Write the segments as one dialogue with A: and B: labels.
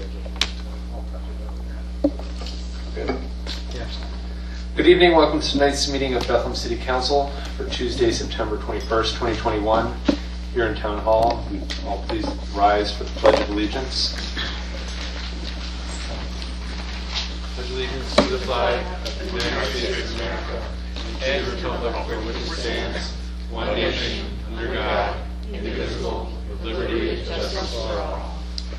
A: Good evening. Welcome to tonight's meeting of Bethlehem City Council for Tuesday, September 21st, 2021, here in Town Hall. We all please rise for the Pledge of Allegiance. Pledge allegiance to the flag of the United States of America and the republic for which it stands, one nation, under God, indivisible, with liberty and justice for all.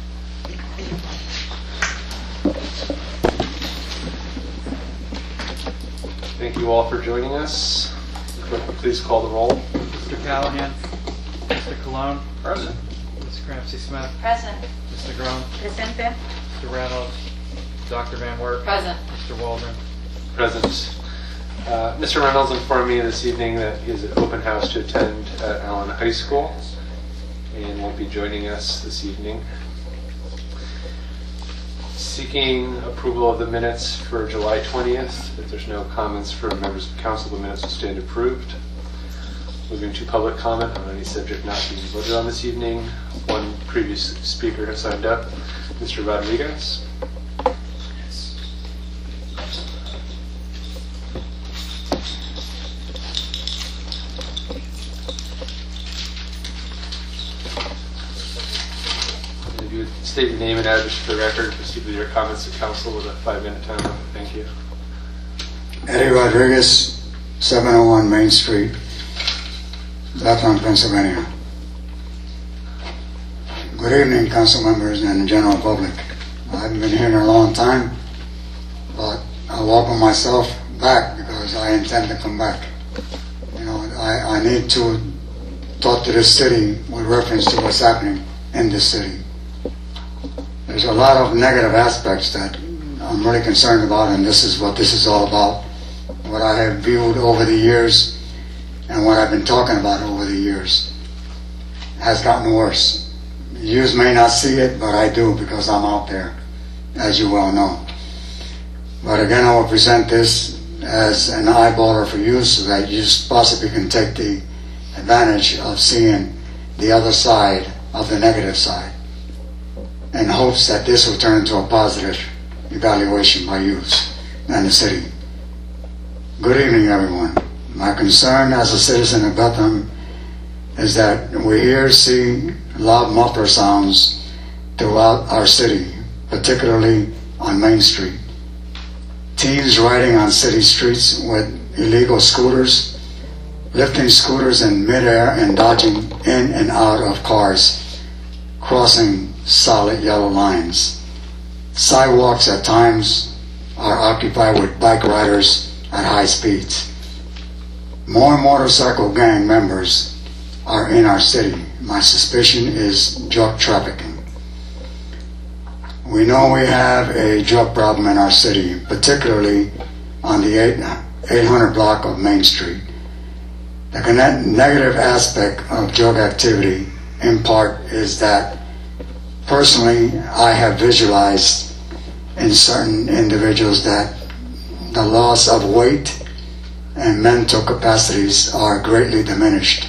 A: Thank you all for joining us. Clerk, please call the roll.
B: Mr. Callahan. Mr. Cologne.
A: Present.
B: Ms. Cramsey-Smith.
C: Present.
B: Mr. Groen.
C: Presente.
B: Mr. Reynolds. Dr. Van Wert.
C: Present.
B: Mr. Waldron.
A: Present. Mr. Reynolds informed me this evening that he has an open house to attend at Allen High School and won't be joining us this evening. Seeking approval of the minutes for July 20th. If there's no comments from members of council, the minutes will stand approved. Moving to public comment on any subject not being voted on this evening. One previous speaker has signed up, Mr. Rodriguez. If you would state your name and address for the record, proceed with your comments to council with a 5-minute timer. Thank you.
D: Eddie Rodriguez, 701 Main Street, Bethlehem, Pennsylvania. Good evening, council members and the general public. I haven't been here in a long time, but I welcome myself back because I intend to come back. You know, I need to talk to this city with reference to what's happening in this city. There's a lot of negative aspects that I'm really concerned about, and this is what this is all about. What I have viewed over the years and what I've been talking about over the years has gotten worse. You may not see it, but I do because I'm out there, as you well know. But again, I will present this as an eyeballer for you so that you possibly can take the advantage of seeing the other side of the negative side, in hopes that this will turn into a positive evaluation by you and the city. Good evening, everyone. My concern as a citizen of Bethlehem is that we hear, see loud muffler sounds throughout our city, particularly on Main Street. Teens riding on city streets with illegal scooters, lifting scooters in midair and dodging in and out of cars, crossing solid yellow lines. Sidewalks at times are occupied with bike riders at high speeds. More motorcycle gang members are in our city. My suspicion is drug trafficking. We know we have a drug problem in our city, particularly on the 800 block of Main Street. The negative aspect of drug activity, in part, is that personally, I have visualized in certain individuals that the loss of weight and mental capacities are greatly diminished.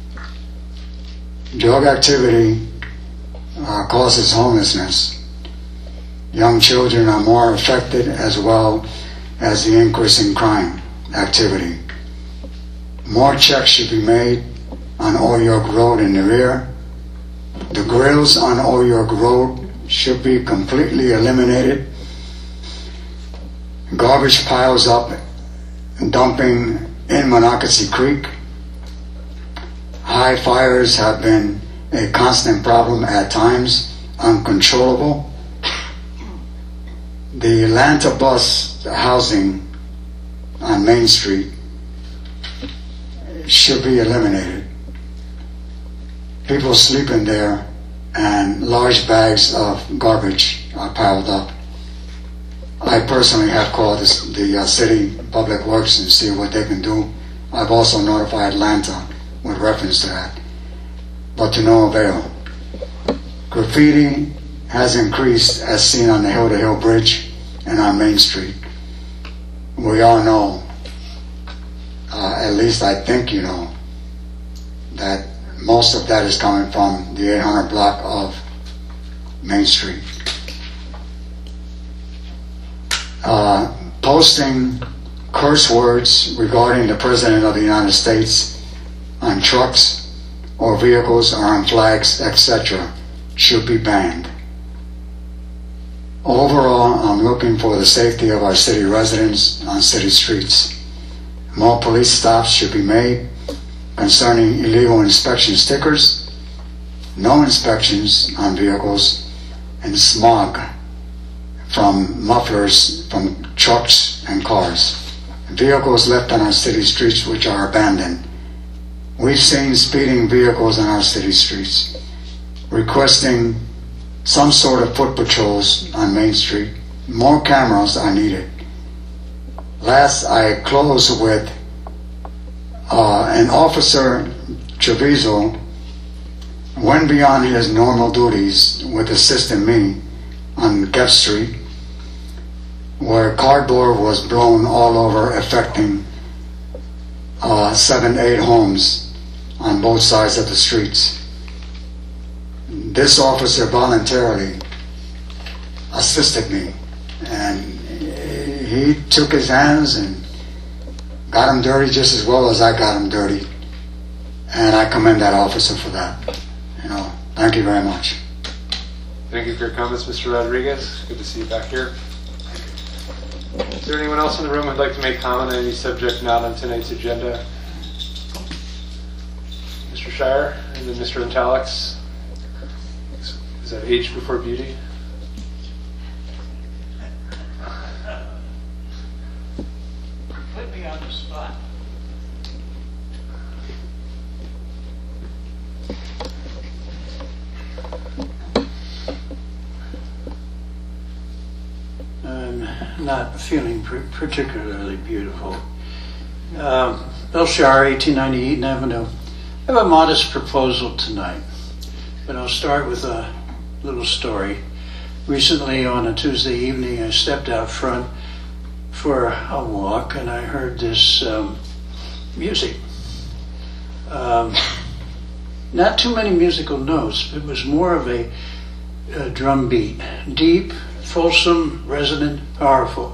D: Drug activity causes homelessness. Young children are more affected, as well as the increase in crime activity. More checks should be made on Old York Road in the rear. The grills on Old York Road should be completely eliminated. Garbage piles up, dumping in Monocacy Creek. High fires have been a constant problem at times, uncontrollable. The Atlanta bus housing on Main Street should be eliminated. People sleeping there and large bags of garbage are piled up. I personally have called the city public works and see what they can do. I've also notified Atlanta with reference to that, but to no avail. Graffiti has increased as seen on the Hill to Hill Bridge and on Main Street. We all know, at least I think you know, that most of that is coming from the 800 block of Main Street. posting curse words regarding the President of the United States on trucks or vehicles or on flags, etc., should be banned. Overall, I'm looking for the safety of our city residents on city streets. More police stops should be made concerning illegal inspection stickers, no inspections on vehicles, and smog from mufflers from trucks and cars. Vehicles left on our city streets which are abandoned. We've seen speeding vehicles on our city streets, requesting some sort of foot patrols on Main Street. More cameras are needed. Last, I close with an officer, Treviso, went beyond his normal duties with assisting me on Gep Street, where cardboard was blown all over, affecting 7-8 homes on both sides of the streets. This officer voluntarily assisted me, and he took his hands and got them dirty just as well as I got them dirty, and I commend that officer for that. Thank you very much.
A: Thank you for your comments, Mr. Rodriguez. Good to see you back here. Is there anyone else in the room who'd like to make comment on any subject not on tonight's agenda? Mr. Shire, and then Mr. Intalix. Is that age before beauty?
C: Put me on the spot. I'm not feeling particularly beautiful. Bill Shire, 1890 Eaton Avenue. I have a modest proposal tonight, but I'll start with a little story. Recently, on a Tuesday evening, I stepped out front for a walk, and I heard this music. Not too many musical notes, but it was more of a drum beat. Deep, fulsome, resonant, powerful.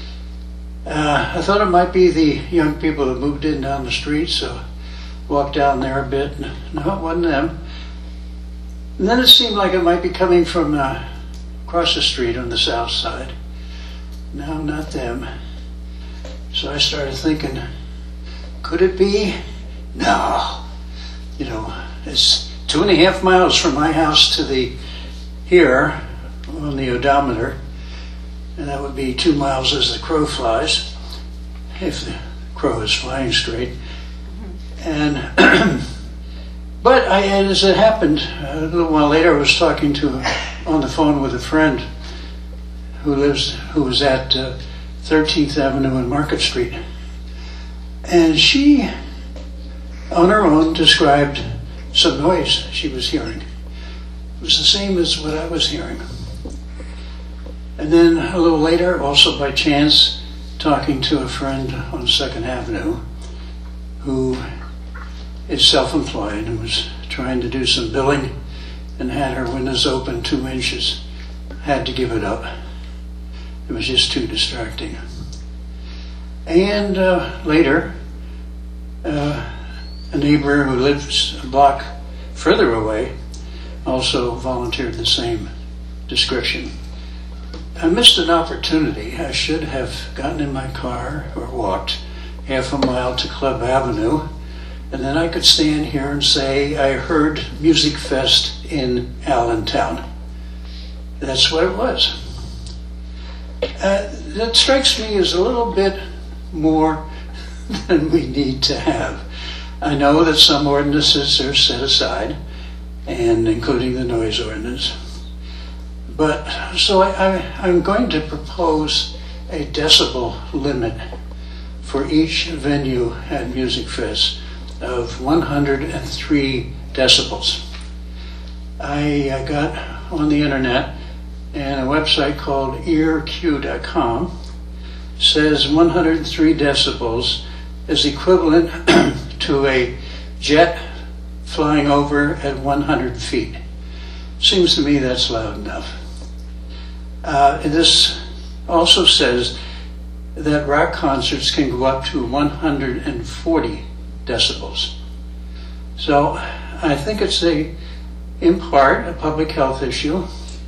C: I thought it might be the young people that moved in down the street, so walked down there a bit. No, it wasn't them. And then it seemed like it might be coming from across the street on the south side. No, not them. So I started thinking, could it be? No. It's 2.5 miles from my house to here on the odometer, and that would be 2 miles as the crow flies, if the crow is flying straight. And but as it happened, a little while later, I was talking on the phone with a friend who was at 13th Avenue and Market Street, and she, on her own, described some noise she was hearing. It was the same as what I was hearing. And then a little later, also by chance, talking to a friend on 2nd Avenue who is self-employed and was trying to do some billing and had her windows open 2 inches. Had to give it up. It was just too distracting. And later, a neighbor who lives a block further away also volunteered the same description. I missed an opportunity. I should have gotten in my car or walked half a mile to Club Avenue, and then I could stand here and say I heard Music Fest in Allentown. That's what it was. That strikes me as a little bit more than we need to have. I know that some ordinances are set aside, and including the noise ordinance. But so I'm going to propose a decibel limit for each venue at Music Fest of 103 decibels. I got on the internet, and a website called earq.com says 103 decibels is equivalent to a jet flying over at 100 feet. Seems to me that's loud enough. This also says that rock concerts can go up to 140 decibels. So I think it's in part, a public health issue.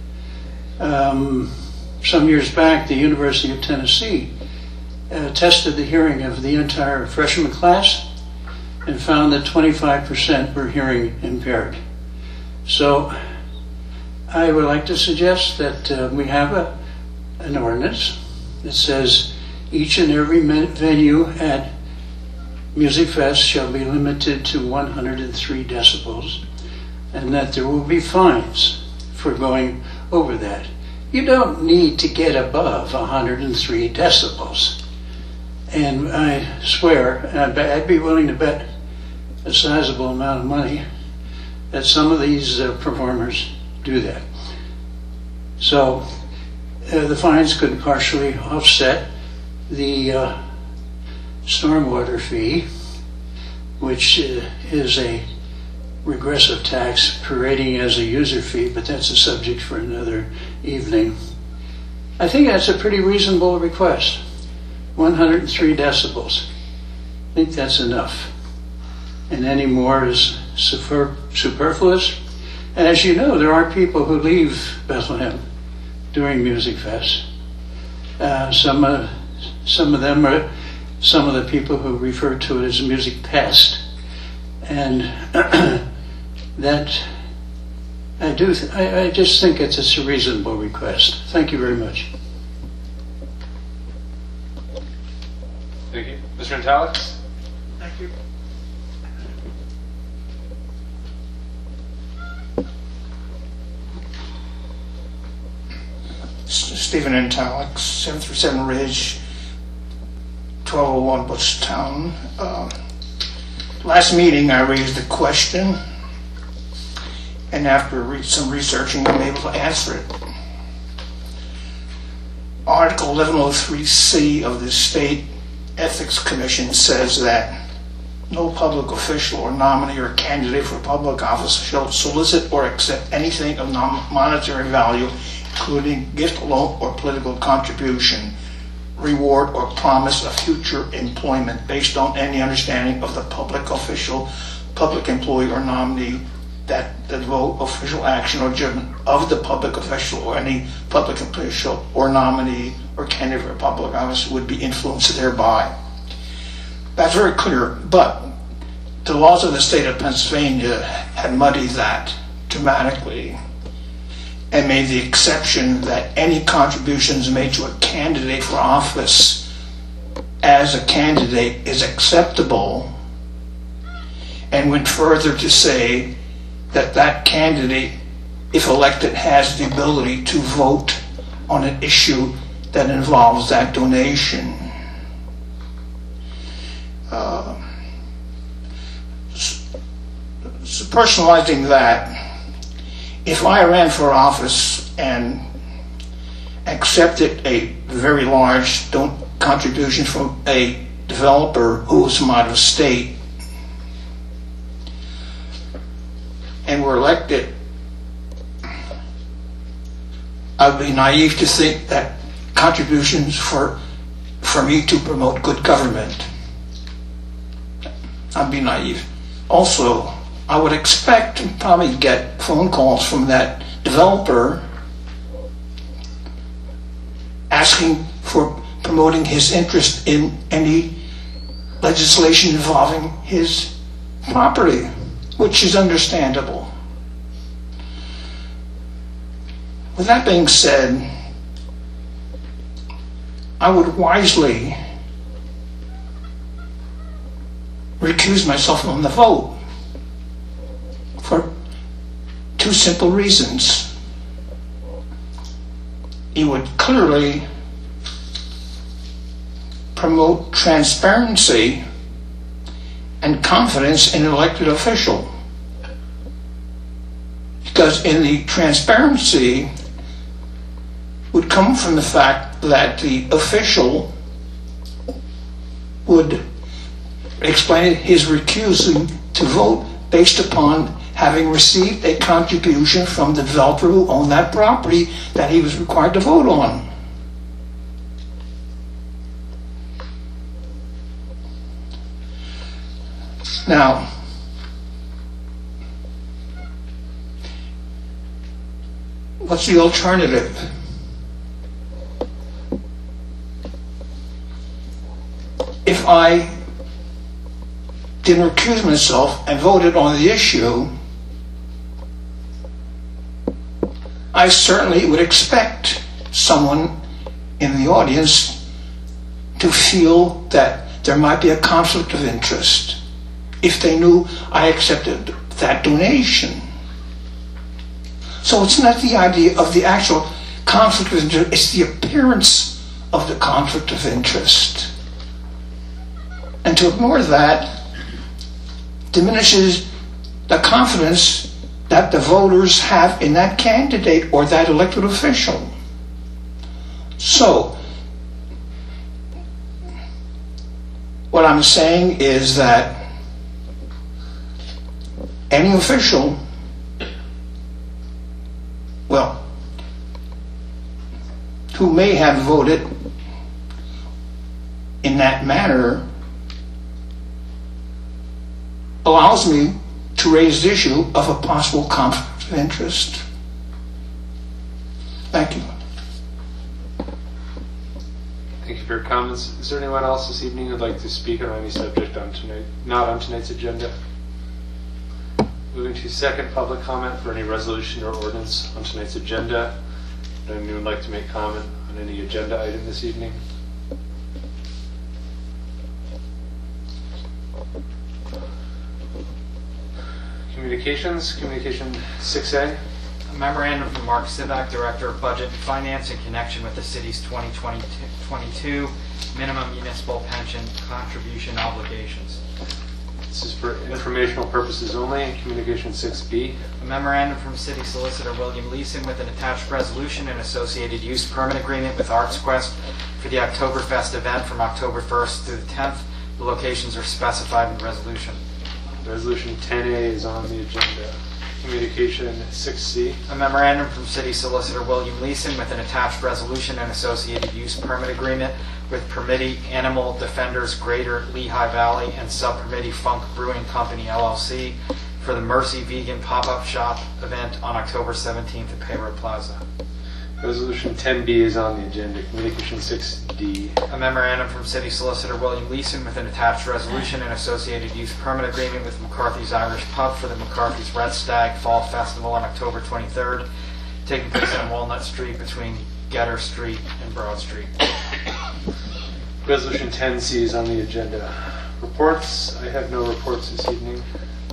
C: Some years back, the University of Tennessee tested the hearing of the entire freshman class and found that 25% were hearing impaired. So I would like to suggest that we have an ordinance that says each and every venue at Music Fest shall be limited to 103 decibels, and that there will be fines for going over that. You don't need to get above 103 decibels. And I swear, I'd be willing to bet a sizable amount of money that some of these performers do that. So the fines could partially offset the stormwater fee, which is a regressive tax parading as a user fee, but that's a subject for another evening. I think that's a pretty reasonable request. 103 decibels. I think that's enough. And any more is superfluous. And as you know, there are people who leave Bethlehem during Music Fest. Some of them are some of the people who refer to it as music pest. And that I just think it's a reasonable request. Thank you very much.
A: Thank you. Mr. Intalix?
B: Thank you.
E: Stephen Intalix, 737 Ridge, 1201 Butchtown. Last meeting I raised a question, and after some researching I'm able to answer it. Article 1103C of the State Ethics Commission says that no public official or nominee or candidate for public office shall solicit or accept anything of non-monetary value, including gift, loan, or political contribution, reward, or promise of future employment based on any understanding of the public official, public employee, or nominee that the vote, official action, or judgment of the public official or any public official or nominee or candidate for public office would be influenced thereby. That's very clear, but the laws of the state of Pennsylvania had muddied that dramatically and made the exception that any contributions made to a candidate for office as a candidate is acceptable, and went further to say that that candidate, if elected, has the ability to vote on an issue that involves that donation. So personalizing that, if I ran for office and accepted a very large contribution from a developer who was from out of state and were elected, I would be naive to think that contributions for me to promote good government. I'd be naive. Also, I would expect to probably get phone calls from that developer asking for promoting his interest in any legislation involving his property, which is understandable. With that being said, I would wisely recuse myself from the vote for two simple reasons. It would clearly promote transparency and confidence in an elected official, because in the transparency would come from the fact that the official would explain his recusing to vote based upon having received a contribution from the developer who owned that property that he was required to vote on. Now, what's the alternative? If I didn't recuse myself and voted on the issue, I certainly would expect someone in the audience to feel that there might be a conflict of interest if they knew I accepted that donation. So it's not the idea of the actual conflict of interest, it's the appearance of the conflict of interest. And to ignore that diminishes the confidence that the voters have in that candidate or that elected official. So, what I'm saying is that any official, well, who may have voted in that manner allows me to raise the issue of a possible conflict of interest. Thank you.
A: Thank you for your comments. Is there anyone else this evening who'd like to speak on any subject not on tonight's agenda? Moving to second public comment for any resolution or ordinance on tonight's agenda. Would anyone like to make comment on any agenda item this evening? Communications, Communication 6A.
B: A memorandum from Mark Sivak, Director of Budget and Finance, in connection with the city's 2022 minimum municipal pension contribution obligations.
A: This is for informational purposes only. And Communication 6B.
B: A memorandum from City Solicitor William Leeson with an attached resolution and associated use permit agreement with Arts Quest for the Oktoberfest event from October 1st through the 10th. The locations are specified in the resolution.
A: Resolution 10A is on the agenda. Communication 6C.
B: A memorandum from City Solicitor William Leeson with an attached resolution and associated use permit agreement with Permittee Animal Defenders Greater Lehigh Valley and Sub-Permittee Funk Brewing Company, LLC, for the Mercy Vegan Pop-Up Shop event on October 17th at Payroad Plaza.
A: Resolution 10B is on the agenda. Communication 6D.
B: A memorandum from City Solicitor William Leeson with an attached resolution and associated use permit agreement with McCarthy's Irish Pub for the McCarthy's Red Stag Fall Festival on October 23rd, taking place on Walnut Street between Getter Street and Broad Street.
A: Resolution 10C is on the agenda. Reports. I have no reports this evening.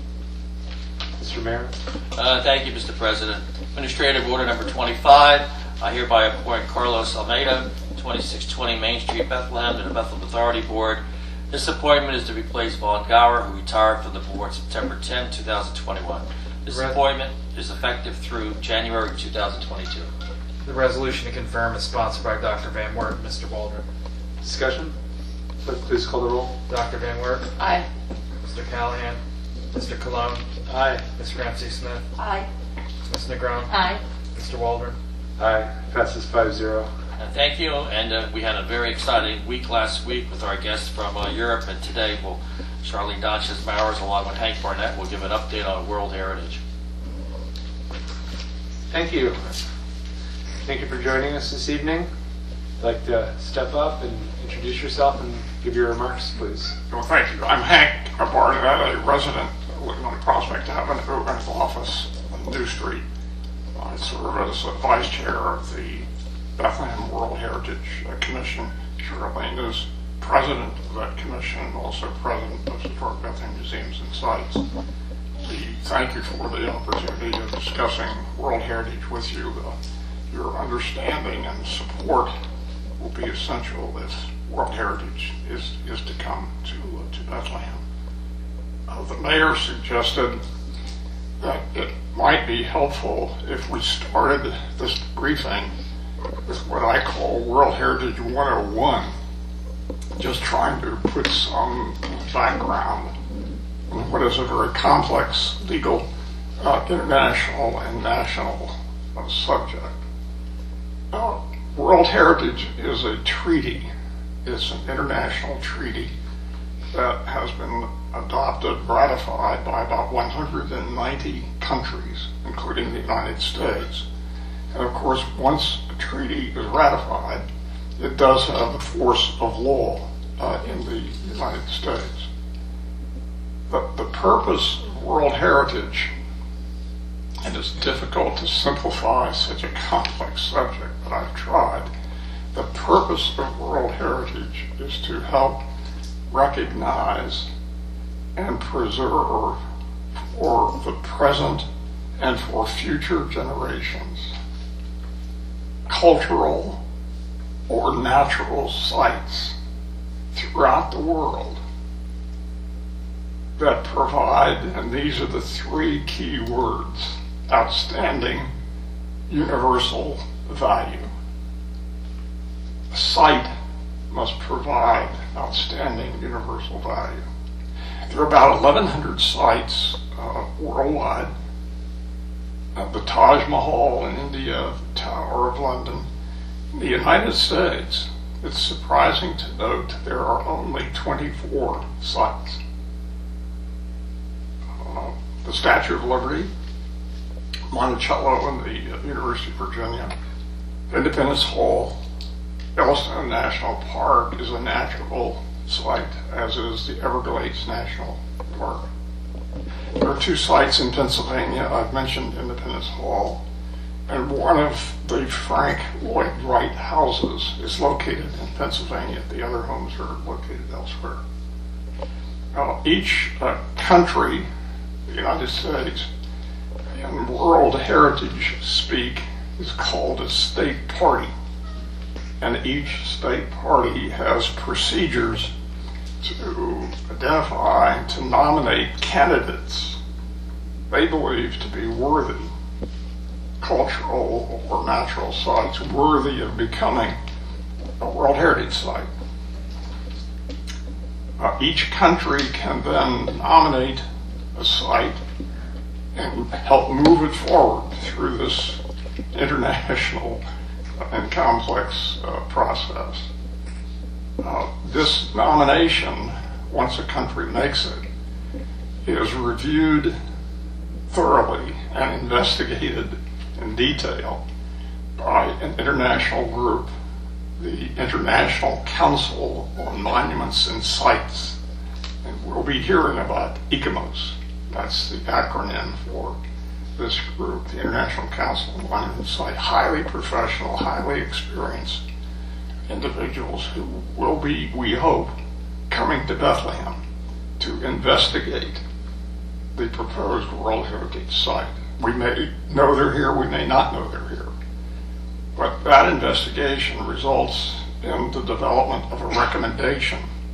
A: Mr. Mayor.
F: Thank you, Mr. President. Administrative Order Number 25. I hereby appoint Carlos Almeida, 2620 Main Street, Bethlehem, to the Bethlehem Authority Board. This appointment is to replace Vaughn Gower, who retired from the board September 10, 2021. This appointment is effective through January 2022.
B: The resolution to confirm is sponsored by Dr. Van Wert and Mr. Waldron.
A: Discussion? Clerk, please call the roll.
B: Dr. Van Wert.
G: Aye.
B: Mr. Callahan. Mr. Cologne.
A: Aye.
B: Ms. Ramsey Smith.
G: Aye.
B: Ms. Negron.
G: Aye.
B: Mr. Waldron.
A: Aye. Passes 5-0.
F: Thank you, and we had a very exciting week last week with our guests from Europe, and today Charlene Dodges-Mowers, along with Hank Barnett, will give an update on World Heritage.
A: Thank you. Thank you for joining us this evening. I'd like to step up and introduce yourself and give your remarks, please.
H: Well, thank you. I'm Hank Barnett, a resident living on Prospect Avenue in the office on New Street. I serve as vice chair of the Bethlehem World Heritage Commission. Charlene is president of that commission and also president of Historic Bethlehem Museums and Sites. We thank you for the opportunity of discussing World Heritage with you. Your understanding and support will be essential if World Heritage is to come to Bethlehem. The mayor suggested that it might be helpful if we started this briefing with what I call World Heritage 101, just trying to put some background on what is a very complex legal, international and national subject. World Heritage is a treaty. It's an international treaty that has been adopted, ratified by about 190 countries, including the United States. And of course, once a treaty is ratified, it does have the force of law in the United States. The purpose of World Heritage, and it's difficult to simplify such a complex subject, but I've tried. The purpose of World Heritage is to help recognize and preserve for the present and for future generations cultural or natural sites throughout the world that provide, and these are the three key words, outstanding universal value. A site must provide outstanding universal value. There are about 1,100 sites worldwide. The Taj Mahal in India, the Tower of London. In the United States, it's surprising to note there are only 24 sites. The Statue of Liberty, Monticello in the University of Virginia, Independence Hall, Yellowstone National Park is a natural site, as is the Everglades National Park. There are two sites in Pennsylvania. I've mentioned Independence Hall, and one of the Frank Lloyd Wright houses is located in Pennsylvania. The other homes are located elsewhere. Each country, the United States, in World Heritage speak, is called a state party. And each state party has procedures to identify, to nominate candidates they believe to be worthy, cultural or natural sites, worthy of becoming a World Heritage Site. Each country can then nominate a site and help move it forward through this international and complex process. This nomination, once a country makes it, is reviewed thoroughly and investigated in detail by an international group, the International Council on Monuments and Sites. And we'll be hearing about ICOMOS. That's the acronym for this group, the International Council on Monuments and Sites. Highly professional, highly experienced individuals who will be, we hope, coming to Bethlehem to investigate the proposed World Heritage Site. We may know they're here, we may not know they're here. But that investigation results in the development of a recommendation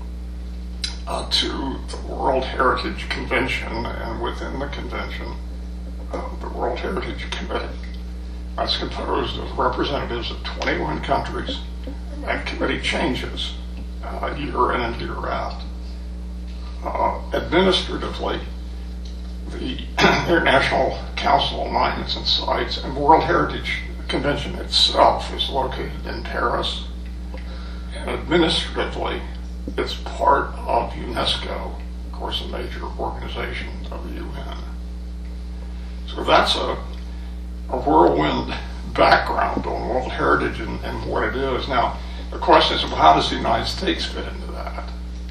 H: to the World Heritage Convention, and within the convention, the World Heritage Committee. That's composed of representatives of 21 countries. That committee changes year in and year out. Administratively, the International Council on Monuments and Sites and World Heritage Convention itself is located in Paris. And administratively, it's part of UNESCO, of course, a major organization of the UN. So that's a whirlwind background on World Heritage and what it is. Now, the question is, well, how does the United States fit into that?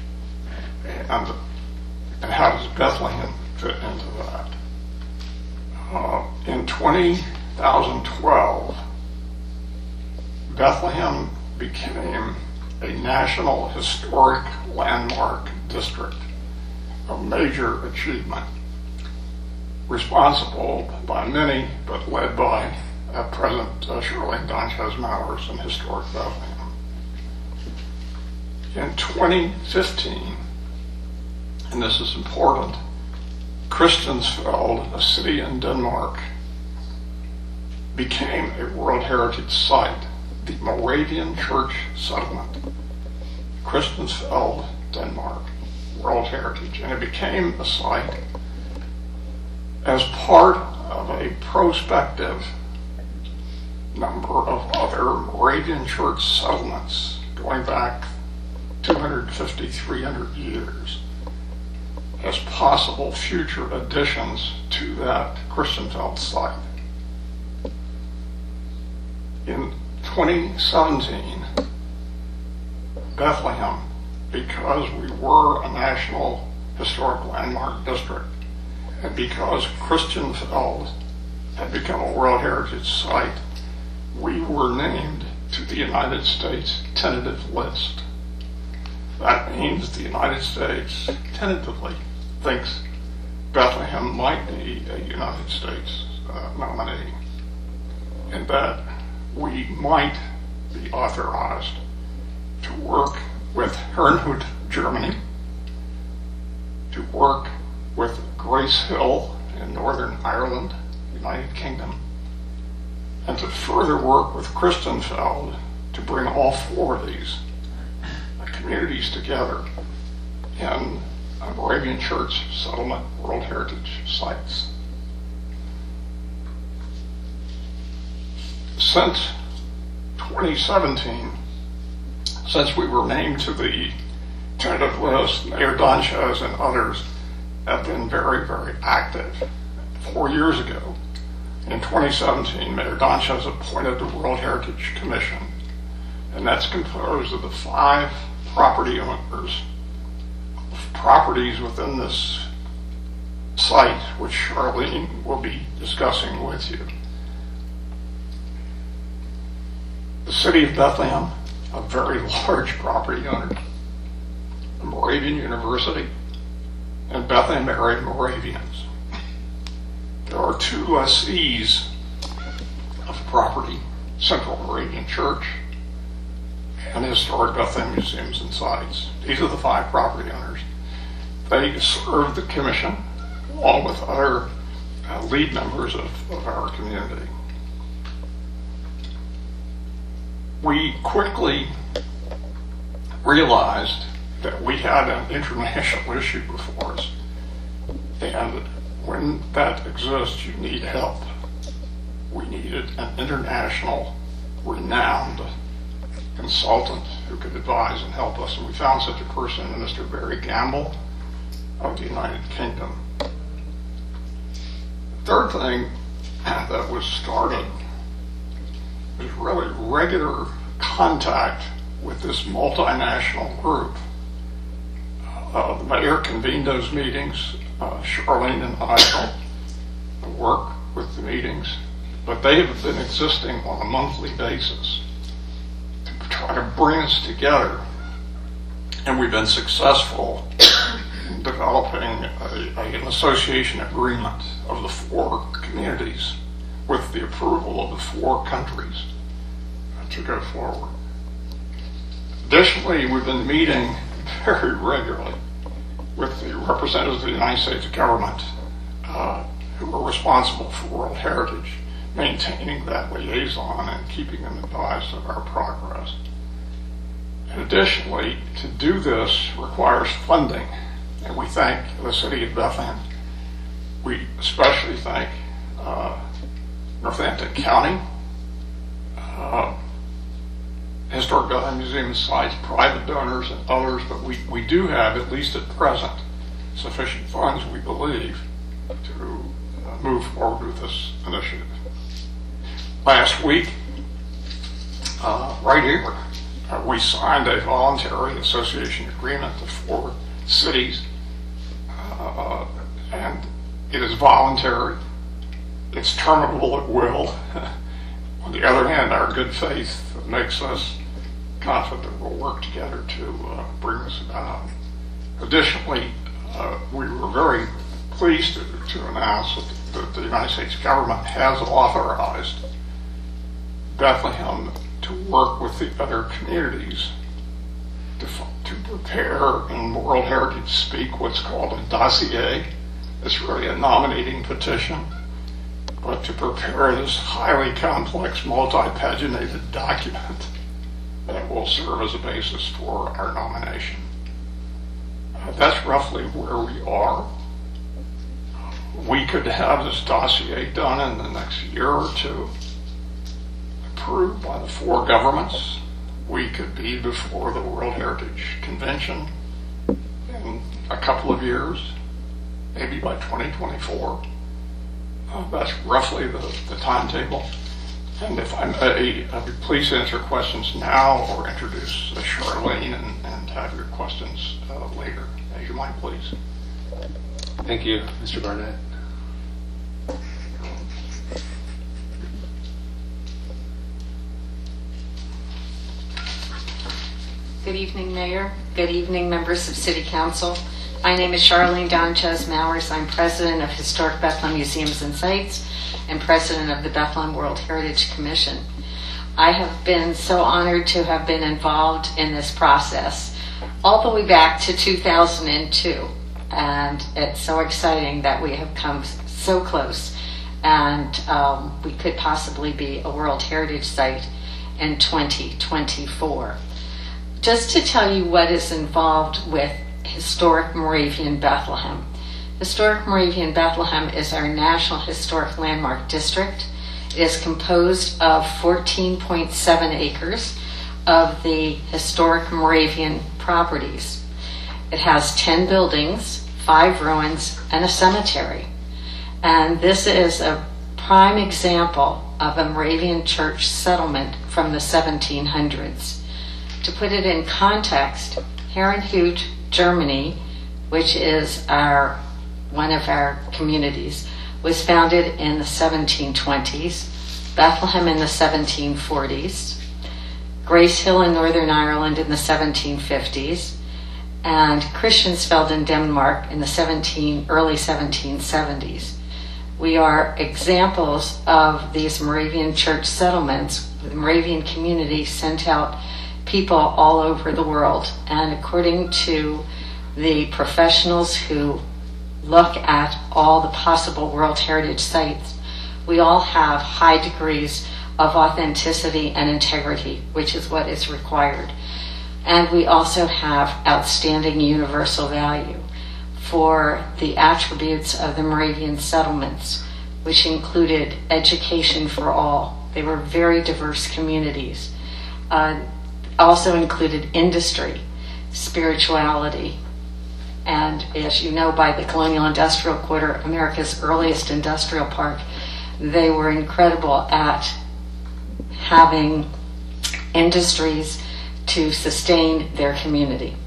H: And how does Bethlehem fit into that? In 2012, Bethlehem became a National Historic Landmark District, a major achievement, responsible by many, but led by President Shirley Donchez Mowers in historic Bethlehem. In 2015, and this is important, Christiansfeld, a city in Denmark, became a World Heritage Site, the Moravian Church Settlement. Christiansfeld, Denmark, World Heritage. And it became a site as part of a prospective number of other Moravian Church settlements going back 250, 300 years as possible future additions to that Christiansfeld site. In 2017, Bethlehem, because we were a National Historic Landmark District, and because Christiansfeld had become a World Heritage Site, we were named to the United States tentative list. That means the United States tentatively thinks Bethlehem might be a United States nominee, and that we might be authorized to work with Herrnhut, Germany, to work with Grace Hill in Northern Ireland, United Kingdom, and to further work with Christiansfeld to bring all four of these communities together in a Moravian Church Settlement World Heritage Sites. Since 2017, since we were named to the tentative list, Mayor Donchez and others have been very, very active. 4 years ago, in 2017, Mayor Donchez appointed the World Heritage Commission, and that's composed of the 5 property owners of properties within this site, which Charlene will be discussing with you. The City of Bethlehem, a very large property owner, the Moravian University, and Bethlehem area Moravians. There are 2 lessees of property, Central Moravian Church and the Historic Bethlehem Museums and Sites. These are the 5 property owners. They serve the commission along with other lead members of our community. We quickly realized that we had an international issue before us, and when that exists, you need help. We needed an international, renowned consultant who could advise and help us, and we found such a person in Mr. Barry Gamble of the United Kingdom. The third thing that was started was really regular contact with this multinational group. The mayor convened those meetings. Charlene and I don't work with the meetings, but they have been existing on a monthly basis to try to bring us together. And we've been successful in developing an association agreement of the 4 communities with the approval of the 4 countries to go forward. Additionally, we've been meeting very regularly with the representatives of the United States government who are responsible for World Heritage, maintaining that liaison and keeping them advised of our progress. And additionally, to do this requires funding, and we thank the City of Bethlehem. We especially thank Northampton County, Historic Bethlehem Museum and Sites, private donors, and others, but we do have, at least at present, sufficient funds, we believe, to move forward with this initiative. Last week, right here, we signed a voluntary association agreement to 4 cities, and it is voluntary. It's terminable at will. On the other hand, our good faith makes us confident that we'll work together to bring this about. Additionally, we were very pleased to announce that the United States government has authorized Bethlehem to work with the other communities to prepare, in World Heritage speak, what's called a dossier. It's really a nominating petition, but to prepare this highly complex, multi-paginated document that will serve as a basis for our nomination. That's roughly where we are. We could have this dossier done in the next year or 2, approved by the 4 governments, we could be before the World Heritage Convention in a couple of years, maybe by 2024. That's roughly the timetable. And if I may, please answer questions now or introduce Charlene and have your questions later, as you might please.
A: Thank you, Mr. Barnett.
G: Good evening, Mayor. Good evening, members of City Council. My name is Charlene Donchez Mowers. I'm president of Historic Bethlehem Museums and Sites and president of the Bethlehem World Heritage Commission. I have been so honored to have been involved in this process all the way back to 2002. And it's so exciting that we have come so close, and we could possibly be a World Heritage Site in 2024. Just to tell you what is involved with Historic Moravian Bethlehem. Historic Moravian Bethlehem is our National Historic Landmark District. It is composed of 14.7 acres of the historic Moravian properties. It has 10 buildings, 5 ruins, and a cemetery. And this is a prime example of a Moravian church settlement from the 1700s. To put it in context, Herrnhut, Germany, which is one of our communities, was founded in the 1720s, Bethlehem in the 1740s, Grace Hill in Northern Ireland in the 1750s, and Christiansfeld in Denmark in the early 1770s. We are examples of these Moravian church settlements. The Moravian community sent out people all over the world, and according to the professionals who look at all the possible World Heritage Sites, we all have high degrees of authenticity and integrity, which is what is required. And we also have outstanding universal value for the attributes of the Moravian settlements, which included education for all. They were very diverse communities. Also included industry, spirituality, and as you know by the Colonial Industrial Quarter, America's earliest industrial park, they were incredible at having industries to sustain their community.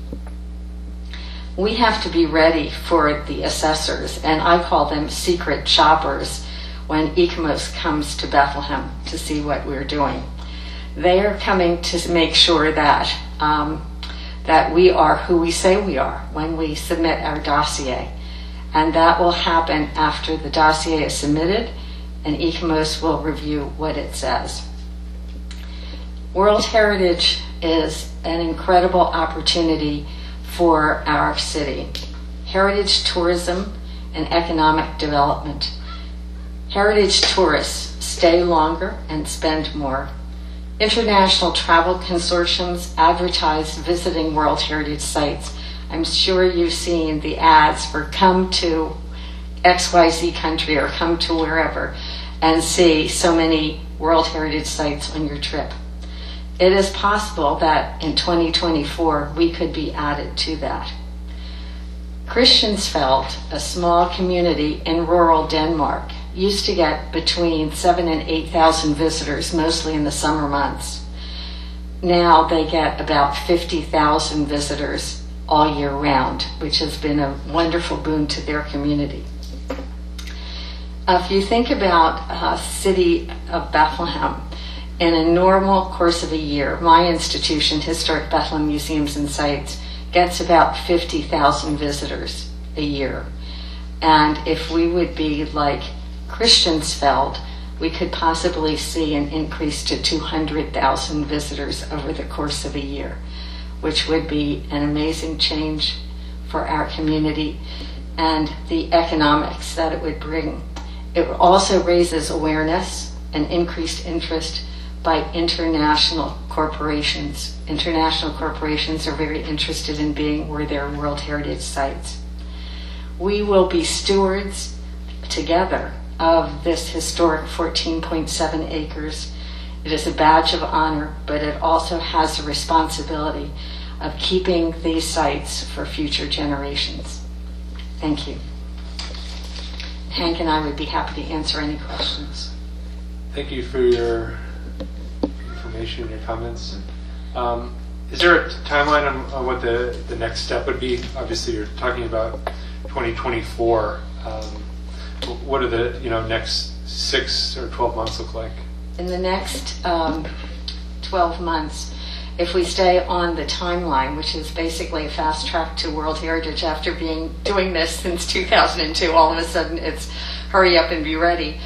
G: We have to be ready for the assessors, and I call them secret shoppers, when ECOMOS comes to Bethlehem to see what we're doing. They are coming to make sure that that we are who we say we are when we submit our dossier. And that will happen after the dossier is submitted, and ECOMOS will review what it says. World Heritage is an incredible opportunity for our city. Heritage tourism and economic development. Heritage tourists stay longer and spend more. International travel consortiums advertise visiting World Heritage Sites. I'm sure you've seen the ads for come to XYZ country or come to wherever and see so many World Heritage Sites on your trip. It is possible that in 2024 we could be added to that. Christiansfeld, a small community in rural Denmark, used to get between 7,000 and 8,000 visitors, mostly in the summer months. Now they get about 50,000 visitors all year round, which has been a wonderful boon to their community. If you think about city of Bethlehem, in a normal course of a year, my institution, Historic Bethlehem Museums and Sites, gets about 50,000 visitors a year. And if we would be like Christiansfeld, we could possibly see an increase to 200,000 visitors over the course of a year, which would be an amazing change for our community and the economics that it would bring. It also raises awareness and increased interest by international corporations. International corporations are very interested in being where there are World Heritage Sites. We will be stewards together of this historic 14.7 acres It is a badge of honor, but it also has the responsibility of keeping these sites for future generations. Thank you. Hank and I would be happy to answer any questions.
A: Thank you for your information and your comments. Is there a timeline on what the next step would be? Obviously, you're talking about 2024. What are the next 6 or 12 months look like?
G: In the next 12 months, if we stay on the timeline, which is basically a fast track to World Heritage after doing this since 2002, all of a sudden it's hurry up and be ready.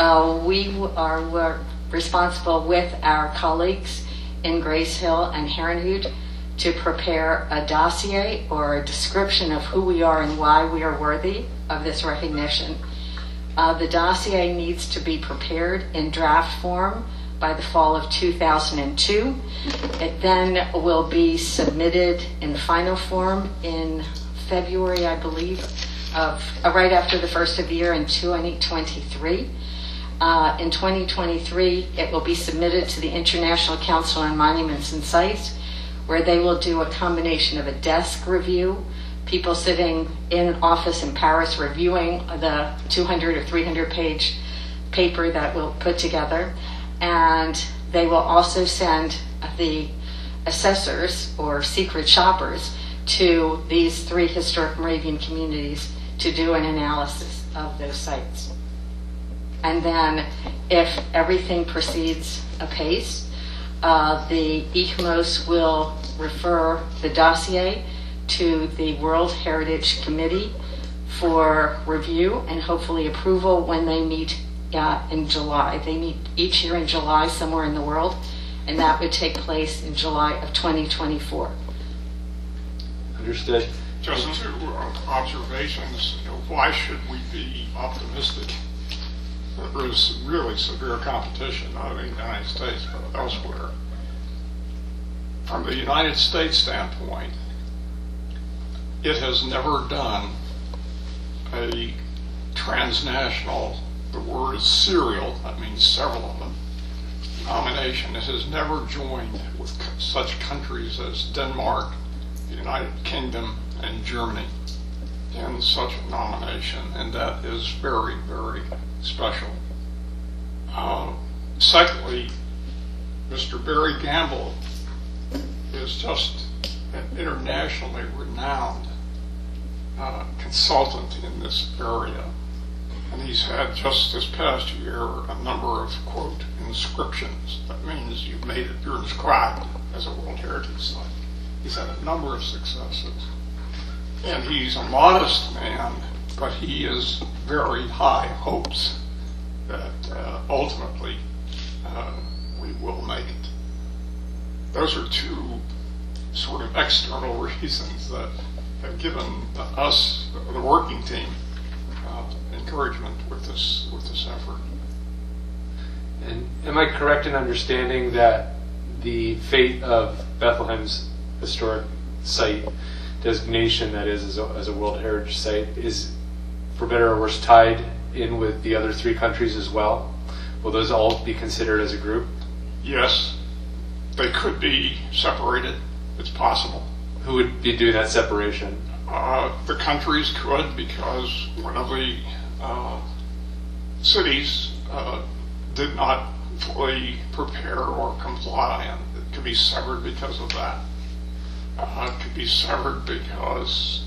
G: We're responsible with our colleagues in Grace Hill and Herrenhood to prepare a dossier or a description of who we are and why we are worthy of this recognition. The dossier needs to be prepared in draft form by the fall of 2002. It then will be submitted in the final form in February, I believe, of right after the first of the year in 2023. In 2023, it will be submitted to the International Council on Monuments and Sites, where they will do a combination of a desk review, people sitting in office in Paris reviewing the 200 or 300 page paper that we'll put together, and they will also send the assessors or secret shoppers to these 3 historic Moravian communities to do an analysis of those sites. And then if everything proceeds apace, the ICMOS will refer the dossier to the World Heritage Committee for review and hopefully approval when they meet in July. They meet each year in July somewhere in the world, and that would take place in July of 2024.
A: Understood.
H: Just 2 observations. Why should we be optimistic? There is really severe competition, not only in the United States, but elsewhere. From the United States standpoint, it has never done a transnational, the word is serial, that means several of them, nomination. It has never joined with such countries as Denmark, the United Kingdom, and Germany in such a nomination, and that is very, very special. Secondly, Mr. Barry Gamble is just an internationally renowned consultant in this area, and he's had just this past year a number of, quote, inscriptions. That means you've made it, you're inscribed as a World Heritage Site. He's had a number of successes, and he's a modest man, but he has very high hopes that ultimately we will make it. Those are 2 sort of external reasons that have given us, the working team, encouragement with this effort.
A: And am I correct in understanding that the fate of Bethlehem's historic site designation, that is as a World Heritage Site, is, for better or worse, tied in with the other 3 countries as well? Will those all be considered as a group?
H: Yes, they could be separated. It's possible.
A: Who would be doing that separation?
H: The countries could, because one of the cities did not fully prepare or comply, and it could be severed because of that. It could be severed because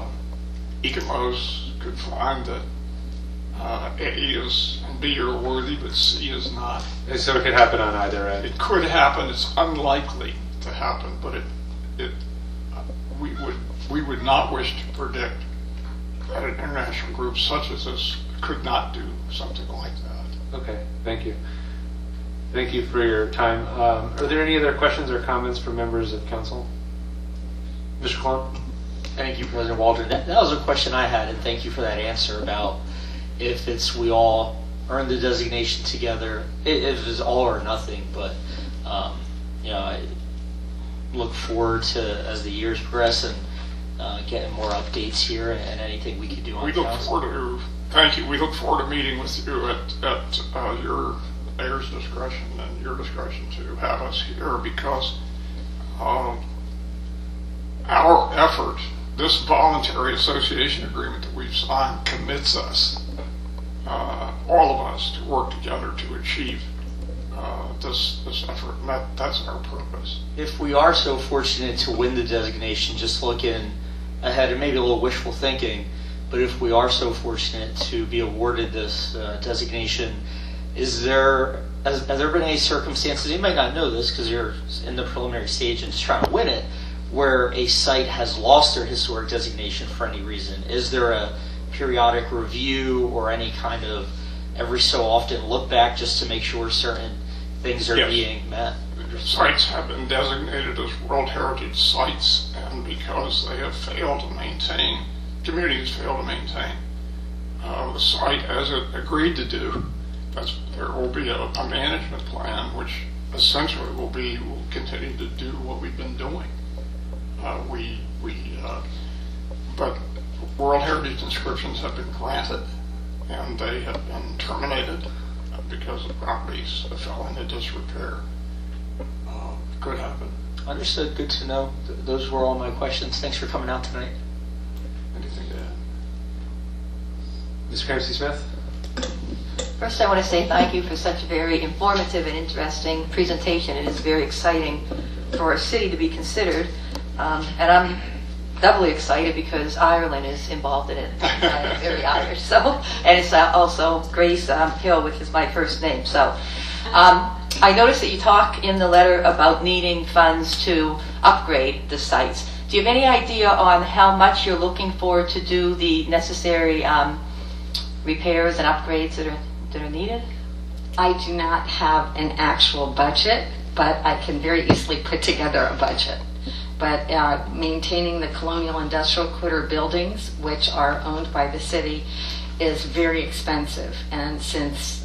H: ICMOS could find that A is and B are worthy, but C is not.
A: And so it could happen on either end.
H: It could happen. It's unlikely to happen, but we would not wish to predict that an international group such as this could not do something like that.
A: Okay, thank you. Thank you for your time. Are there any other questions or comments from members of council? Mr. Klum?
I: Thank you, President Waldron. That was a question I had, and thank you for that answer about if it's we all earn the designation together, if it's all or nothing. But I look forward to, as the years progress, and getting more updates here and anything we could do on council.
H: Thank you. We look forward to meeting with you at your mayor's discretion and your discretion to have us here, because our effort, this voluntary association agreement that we've signed, commits us, all of us, to work together to achieve this effort. And that's our purpose.
I: If we are so fortunate to win the designation, just looking ahead, and maybe a little wishful thinking, but if we are so fortunate to be awarded this designation, has there been any circumstances, you might not know this because you're in the preliminary stage and just trying to win it, where a site has lost their historic designation for any reason? Is there a periodic review or any kind of every so often look back just to make sure certain things are being met?
H: Sites have been designated as World Heritage Sites, and because they have failed to maintain, communities fail to maintain the site as it agreed to do, there will be a management plan which essentially will continue to do what we've been doing. But World Heritage inscriptions have been granted, and they have been terminated because the properties fell into disrepair. Could happen.
I: Understood. Good to know. Those were all my questions. Thanks for coming out tonight.
H: Anything to add?
A: Ms. Ramsey Smith?
J: First, I want to say thank you for such a very informative and interesting presentation. It is very exciting for our city to be considered, and I'm doubly excited because Ireland is involved in it. I'm very Irish, so, and it's also Grace Hill, which is my first name. So, I noticed that you talk in the letter about needing funds to upgrade the sites. Do you have any idea on how much you're looking for to do the necessary repairs and upgrades that are needed?
G: I do not have an actual budget, but I can very easily put together a budget. But maintaining the Colonial Industrial Quarter buildings, which are owned by the city, is very expensive. And since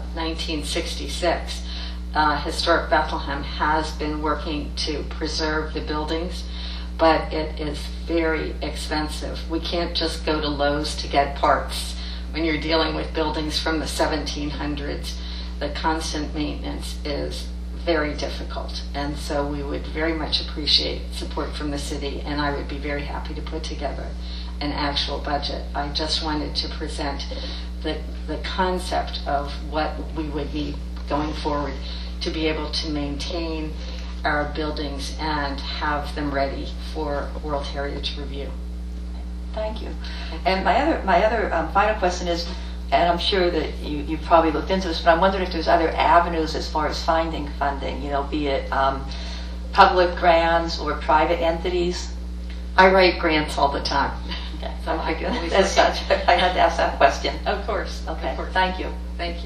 G: 1966, Historic Bethlehem has been working to preserve the buildings, but it is very expensive. We can't just go to Lowe's to get parts. When you're dealing with buildings from the 1700s, the constant maintenance is very difficult. And so we would very much appreciate support from the city, and I would be very happy to put together an actual budget. I just wanted to present the concept of what we would need going forward to be able to maintain our buildings and have them ready for World Heritage Review.
J: Thank you. And my other final question is, and I'm sure that you probably looked into this, but I'm wondering if there's other avenues as far as finding funding, be it public grants or private entities.
G: I write grants all the time.
J: Okay, so I had to ask that question.
G: Of course.
J: Okay,
G: of course.
J: Thank you.
G: Thank you.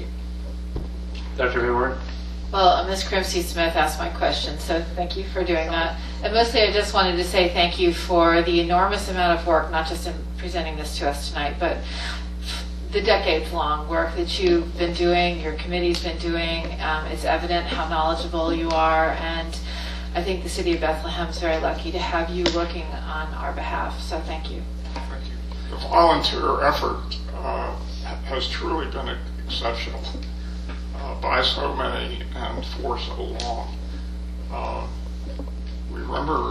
A: Dr. Van Wert?
K: Well, Ms. Crimsey Smith asked my question, so thank you for doing that. And mostly I just wanted to say thank you for the enormous amount of work, not just in presenting this to us tonight, but the decades-long work that you've been doing, your committee's been doing. It's evident how knowledgeable you are, and I think the city of Bethlehem is very lucky to have you working on our behalf, so thank you.
H: Thank you. The volunteer effort has truly been exceptional. By so many and for so long. We remember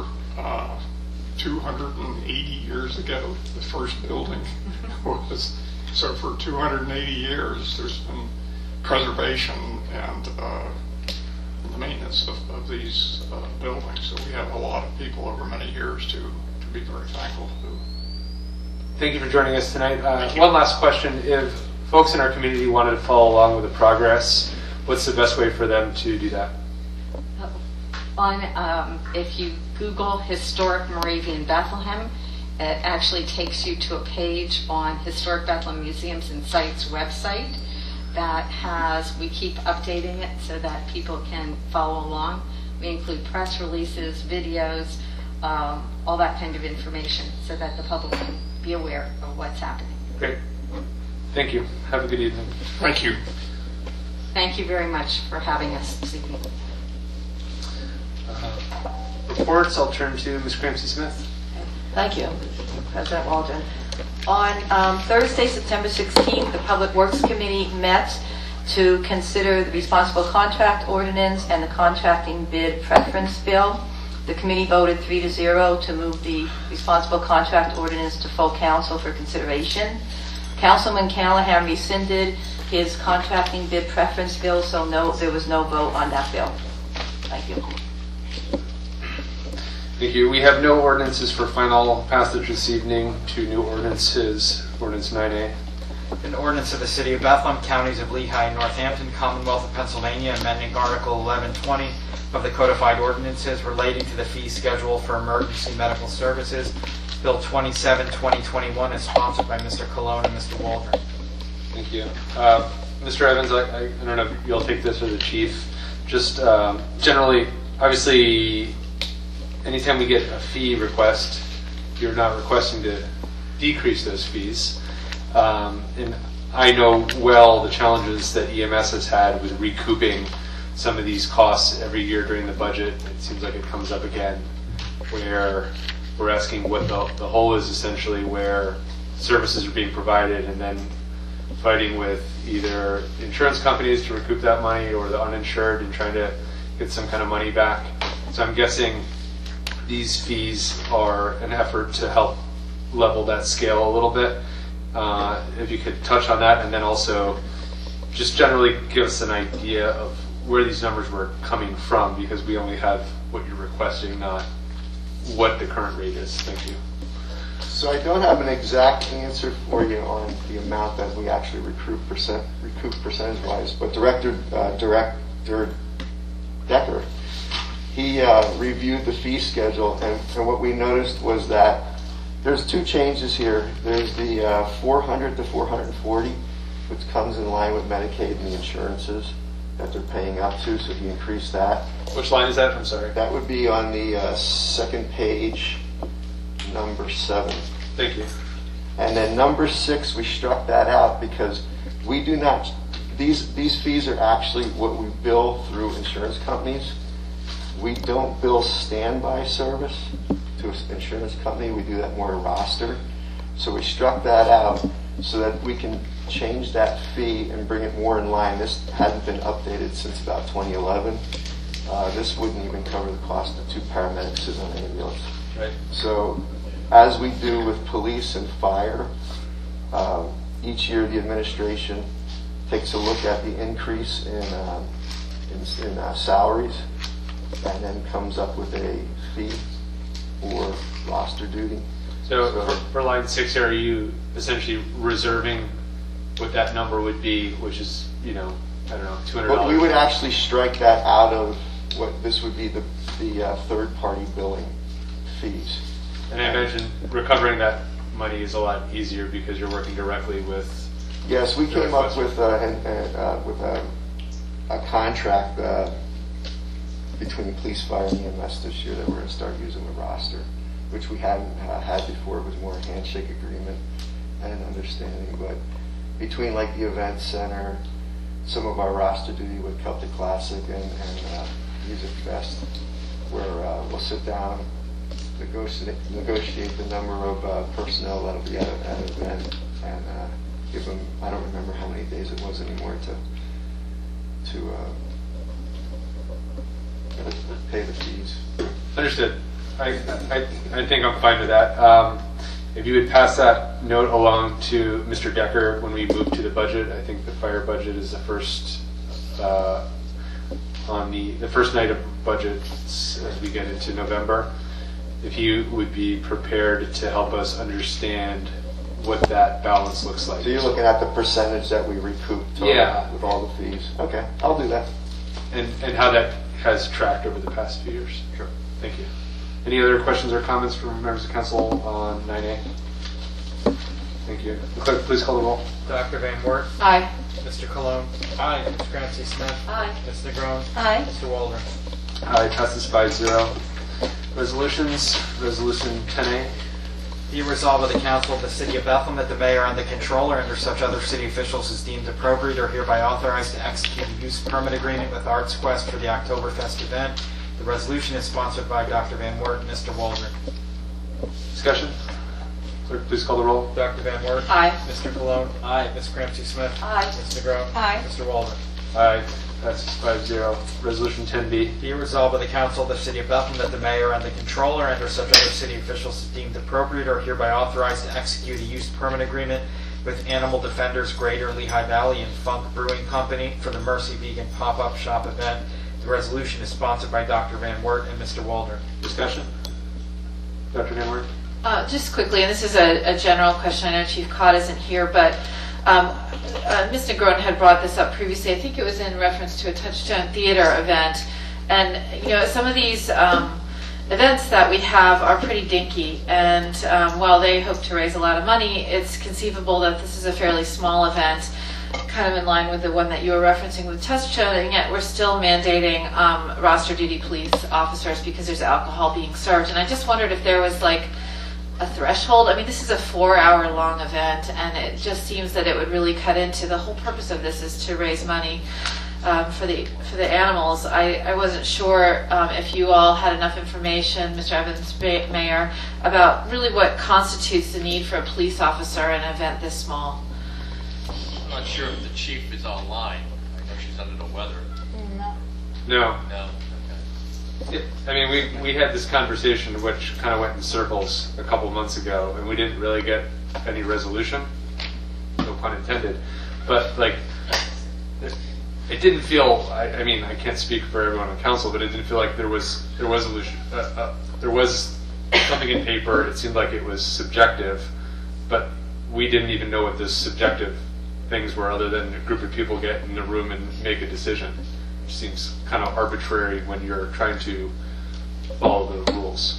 H: 280 years ago, the first building was, so for 280 years there's been preservation and the maintenance of these buildings. So we have a lot of people over many years to be very thankful to.
A: Thank you for joining us tonight. One last question. If folks in our community wanted to follow along with the progress, what's the best way for them to do that?
G: If you Google Historic Moravian Bethlehem, it actually takes you to a page on Historic Bethlehem Museums and Sites website we keep updating it so that people can follow along. We include press releases, videos, all that kind of information so that the public can be aware of what's happening.
A: Great. Thank you. Have a good evening.
H: Thank you.
G: Thank you very much for having us this evening.
A: Reports, I'll turn to Ms. Cramsey Smith.
J: Thank you, President Waldron. On Thursday, September 16th, the Public Works Committee met to consider the responsible contract ordinance and the contracting bid preference bill. The committee voted 3-0 to move the responsible contract ordinance to full council for consideration. Councilman Callahan rescinded his contracting bid preference bill, so there was no vote on that bill. Thank you.
A: Thank you. We have no ordinances for final passage this evening. 2 new ordinances. Ordinance 9A.
B: An ordinance of the City of Bethlehem, Counties of Lehigh and Northampton, Commonwealth of Pennsylvania, amending Article 1120 of the Codified Ordinances relating to the fee schedule for emergency medical services. Bill 27-2021 is sponsored by Mr. Colon and Mr. Waldron.
A: Thank you. Mr. Evans, I don't know if you'll take this or the chief. Just generally, obviously, anytime we get a fee request, you're not requesting to decrease those fees. And I know well the challenges that EMS has had with recouping some of these costs every year during the budget. It seems like it comes up again, where we're asking what the hole is, essentially, where services are being provided, and then fighting with either insurance companies to recoup that money or the uninsured and trying to get some kind of money back. So I'm guessing these fees are an effort to help level that scale a little bit. If you could touch on that, and then also just generally give us an idea of where these numbers were coming from, because we only have what you're requesting, not what the current rate is. Thank you.
L: So I don't have an exact answer for you on the amount that we actually recoup percentage-wise, but Director Decker, he reviewed the fee schedule, and what we noticed was that there's 2 changes here. There's the 400 to 440, which comes in line with Medicaid and the insurances that they're paying up to, so he increased that.
A: Which line is that? I'm sorry.
L: That would be on the second page, number 7.
A: Thank you.
L: And then number 6, we struck that out because we do not, these fees are actually what we bill through insurance companies. We don't bill standby service to an insurance company. We do that more roster. So we struck that out so that we can change that fee and bring it more in line. This hadn't been updated since about 2011. This wouldn't even cover the cost of 2 paramedics sitting on an ambulance.
A: Right.
L: So as we do with police and fire, each year the administration takes a look at the increase in salaries and then comes up with a fee for roster duty.
A: So for line 6, are you essentially reserving what that number would be, which is, I don't know, $200?
L: But we would actually strike that out of what this would be the third-party billing fees.
A: And I imagine recovering that money is a lot easier because you're working directly with.
L: Yes, we came up with a contract between police, fire, and EMS this year that we're going to start using the roster, which we hadn't had before. It was more a handshake agreement and understanding. But between like the event center, some of our roster duty with Celtic Classic and Music Fest, where we'll sit down, negotiate the number of personnel that'll be at an event, and give them, I don't remember how many days it was anymore, to pay the fees.
A: Understood. I think I'm fine with that. If you would pass that note along to Mr. Decker when we move to the budget. I think the fire budget is the first on the first night of budgets as we get into November. If you would be prepared to help us understand what that balance looks like.
L: So you're looking at the percentage that we recoup with all the fees. Okay, I'll do that.
A: And how that has tracked over the past few years.
L: Sure.
A: Thank you. Any other questions or comments from members of council on 9A? Thank you. Clerk, please call the roll.
B: Dr. Van Wert.
K: Aye.
B: Mr. Colon. Aye. Ms. Grancy Smith.
J: Aye.
B: Ms. Negron.
J: Aye.
B: Mr. Waldron.
A: Aye, passes 5-0. Resolutions. Resolution 10A.
B: Be resolved by the Council of the City of Bethlehem that the mayor and the controller, under such other city officials as deemed appropriate, are hereby authorized to execute a use permit agreement with Arts Quest for the Oktoberfest event. The resolution is sponsored by Dr. Van Wert and Mr. Waldron.
A: Discussion? Clerk, please call the roll.
B: Dr. Van Wert.
J: Aye.
B: Mr. Cologne.
I: Aye.
B: Ms. Ramsey Smith.
J: Aye.
B: Ms. NeGro.
J: Aye.
B: Mr. Waldron.
A: Aye. Passes 5-0. Resolution 10B.
B: Be it resolved by the Council of the City of Bethlehem that the mayor and the controller and or such other city officials deemed appropriate are hereby authorized to execute a use permit agreement with Animal Defenders Greater Lehigh Valley and Funk Brewing Company for the Mercy Vegan Pop-Up Shop event. The resolution is sponsored by Dr. Van Wert and Mr. Waldron.
A: Discussion? Dr. Van Wert?
K: Just quickly, and this is a general question. I know Chief Cott isn't here, but Ms. Negron had brought this up previously. I think it was in reference to a Touchstone Theater event. And, you know, some of these events that we have are pretty dinky. And while they hope to raise a lot of money, it's conceivable that this is a fairly small event, kind of in line with the one that you were referencing with Touchstone, and yet we're still mandating roster duty police officers because there's alcohol being served. And I just wondered if there was like a threshold. I mean, this is a 4-hour long event, and it just seems that it would really cut into the whole purpose of this is to raise money for the animals. I wasn't sure if you all had enough information, Mr. Evans, Mayor, about really what constitutes the need for a police officer in an event this small.
F: I'm not sure if the chief is online. I know she's under the weather.
A: No.
F: No.
A: I mean, we had this conversation which kind of went in circles a couple months ago, and we didn't really get any resolution, no pun intended. But like, it didn't feel. I mean, I can't speak for everyone on council, but it didn't feel like there was something in paper. It seemed like it was subjective, but we didn't even know what those subjective things were, other than a group of people get in the room and make a decision. Seems kind of arbitrary when you're trying to follow the rules.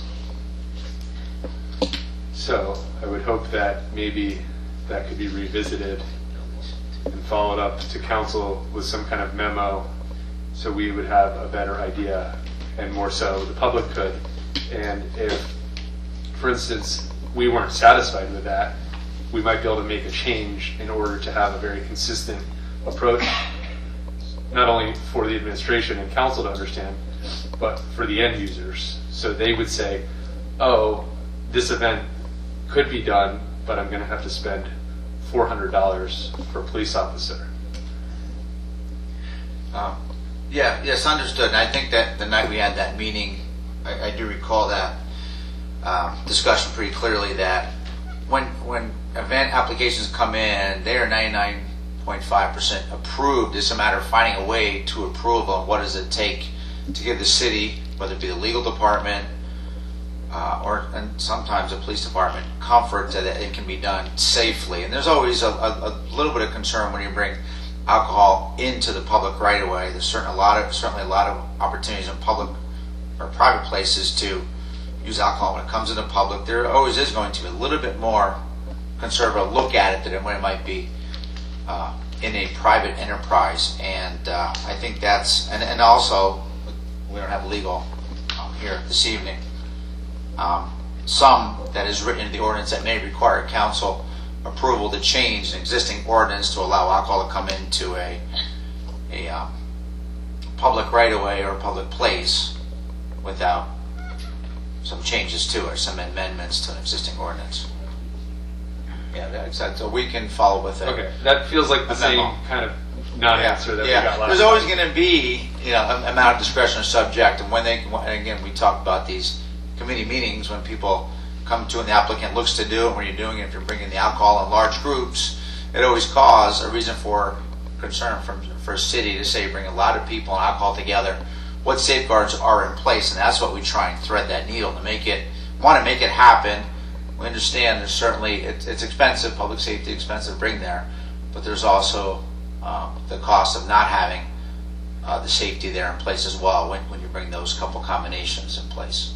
A: So I would hope that maybe that could be revisited and followed up to council with some kind of memo so we would have a better idea, and more so the public could. And if, for instance, we weren't satisfied with that, we might be able to make a change in order to have a very consistent approach, not only for the administration and council to understand, but for the end users. So they would say, oh, this event could be done, but I'm going to have to spend $400 for a police officer.
M: Yes, understood. And I think that the night we had that meeting, I do recall that discussion pretty clearly, that when event applications come in, they are 99.5% approved. It's a matter of finding a way to approve them. What does it take to give the city, whether it be the legal department and sometimes the police department, comfort that it can be done safely? And there's always a little bit of concern when you bring alcohol into the public right of way. There's certainly a lot of opportunities in public or private places to use alcohol. When it comes into public, there always is going to be a little bit more conservative look at it than when it might be in a private enterprise. And I think that's, and also, we don't have legal here this evening. Some that is written into the ordinance that may require council approval to change an existing ordinance to allow alcohol to come into a public right-of-way or a public place without some changes to it, some amendments to an existing ordinance. Yeah, that's, so we can follow with it.
A: Okay, that feels like the same kind of non-answer that we got last
M: There's
A: time.
M: always going to be, an amount of discretion subject, and and again, we talked about these committee meetings when people come to and the applicant looks to do it. When you're doing it, if you're bringing the alcohol in large groups, it always causes a reason for concern for a city to say bring a lot of people and alcohol together. What safeguards are in place, and that's what we try and thread that needle to make it happen. We understand there's certainly it's expensive, public safety expensive to bring there, but there's also the cost of not having the safety there in place as well when you bring those couple combinations in place.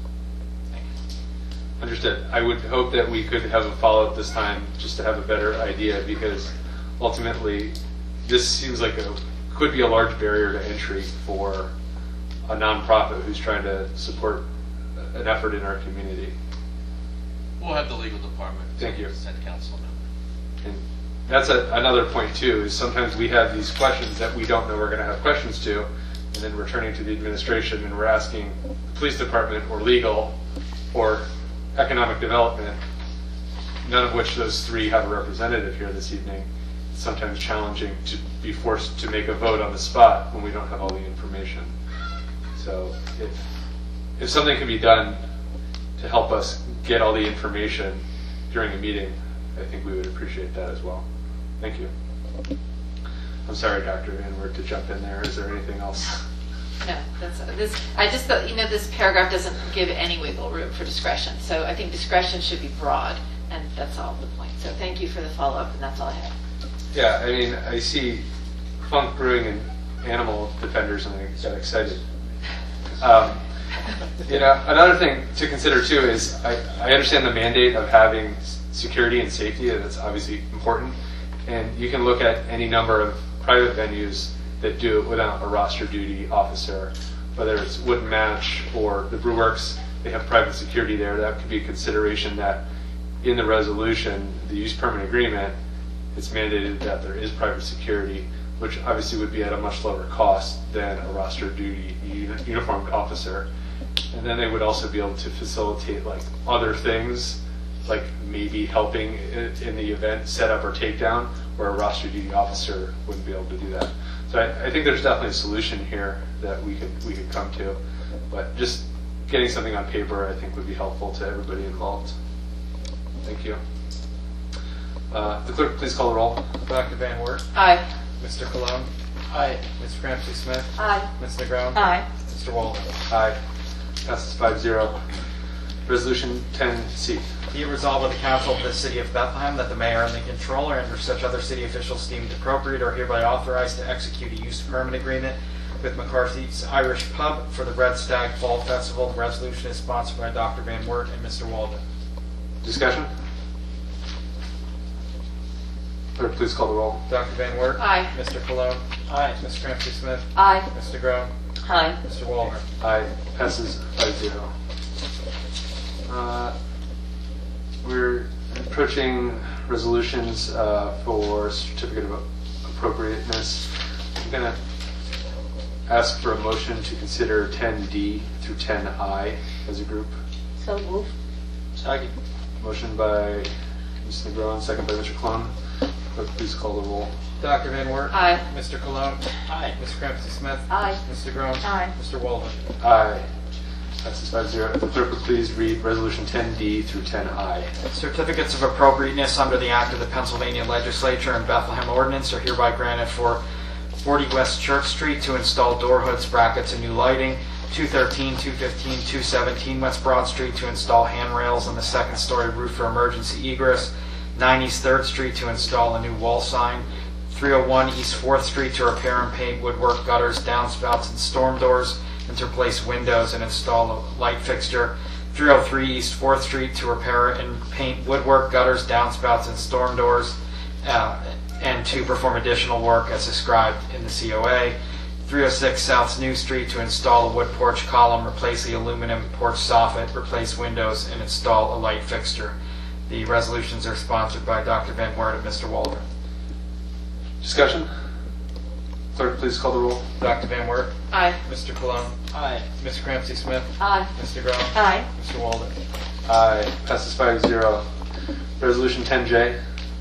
A: Understood. I would hope that we could have a follow-up this time just to have a better idea, because ultimately this seems like could be a large barrier to entry for a nonprofit who's trying to support an effort in our community.
F: We'll have the legal department.
A: Thank you.
F: Send council member.
A: And that's another point too, is sometimes we have these questions that we don't know we're going to have questions to, and then we're turning to the administration and we're asking the police department or legal or economic development none of which those three have a representative here this evening, it's sometimes challenging to be forced to make a vote on the spot when we don't have all the information. So if something can be done to help us get all the information during a meeting, I think we would appreciate that as well. Thank you. I'm sorry, Dr. Van Wert, to jump in there. Is there anything else?
K: No, that's this. I just thought, this paragraph doesn't give any wiggle room for discretion. So I think discretion should be broad, and that's all the point. So thank you for the follow-up, and that's all I have.
A: Yeah, I mean, I see Funk Brewing and Animal Defenders, and I got excited. Another thing to consider too is I understand the mandate of having security and safety, and it's obviously important. And you can look at any number of private venues that do it without a roster duty officer, whether it's Wooden Match or the Brewworks, they have private security there. That could be a consideration that in the resolution, the use permit agreement, it's mandated that there is private security, which obviously would be at a much lower cost than a roster duty uniformed officer. And then they would also be able to facilitate like other things, like maybe helping in the event setup or takedown, where a roster duty officer wouldn't be able to do that. So I think there's definitely a solution here that we could come to, but just getting something on paper I think would be helpful to everybody involved. Thank you. The clerk, please call the roll.
B: Dr. Van Wert.
K: Aye.
B: Mr. Cologne. Aye. Ms. Ramsey-Smith.
J: Aye.
B: Ms. Negron.
J: Aye.
B: Mr. Walden.
A: Aye. Passes 5-0. Resolution 10C.
B: Be it resolved by the Council of the City of Bethlehem that the mayor and the controller and or such other city officials deemed appropriate are hereby authorized to execute a use permit agreement with McCarthy's Irish Pub for the Red Stag Fall Festival. The resolution is sponsored by Dr. Van Wert and Mr. Walden.
A: Discussion? Clerk, please call the roll.
B: Dr. Van Wert.
K: Aye.
B: Mr. Cologne. Aye. Ms. Ramsey-Smith.
J: Aye.
B: Ms. Negron.
J: Aye.
B: Mr. Walden.
A: Aye. Passes 5-0. We're approaching resolutions for certificate of appropriateness. I'm going to ask for a motion to consider 10D through 10I as a group.
J: So move.
I: Second.
A: Motion by Ms. Negron, second by Mr. Cologne. Clerk, please call the roll.
B: Dr. Van Wert.
K: Aye.
B: Mr. Cologne.
I: Aye.
B: Ms. Ramsey-Smith.
J: Aye.
B: Ms. Negron.
J: Aye.
B: Mr. Walden.
A: Aye. Passes 5-0. The clerk would please read resolution 10D through 10I.
B: Certificates of appropriateness under the Act of the Pennsylvania Legislature and Bethlehem Ordinance are hereby granted for 40 West Church Street to install door hoods, brackets, and new lighting. 213, 215, 217 West Broad Street to install handrails on the second-story roof for emergency egress. 9 East 3rd Street to install a new wall sign. 301 East 4th Street to repair and paint woodwork, gutters, downspouts, and storm doors, and to replace windows and install a light fixture. 303 East 4th Street to repair and paint woodwork, gutters, downspouts, and storm doors, and to perform additional work as described in the COA. 306 South New Street to install a wood porch column, replace the aluminum porch soffit, replace windows, and install a light fixture. The resolutions are sponsored by Dr. Van Wert and Mr. Waldron.
A: Discussion? Clerk, please call the roll.
B: Dr. Van Wert.
K: Aye.
B: Mr. Cologne.
I: Aye.
B: Ms. Ramsey-Smith.
J: Aye.
B: Ms. Negron.
J: Aye.
B: Mr. Walden.
A: Aye. Passes 5-0. Resolution 10J.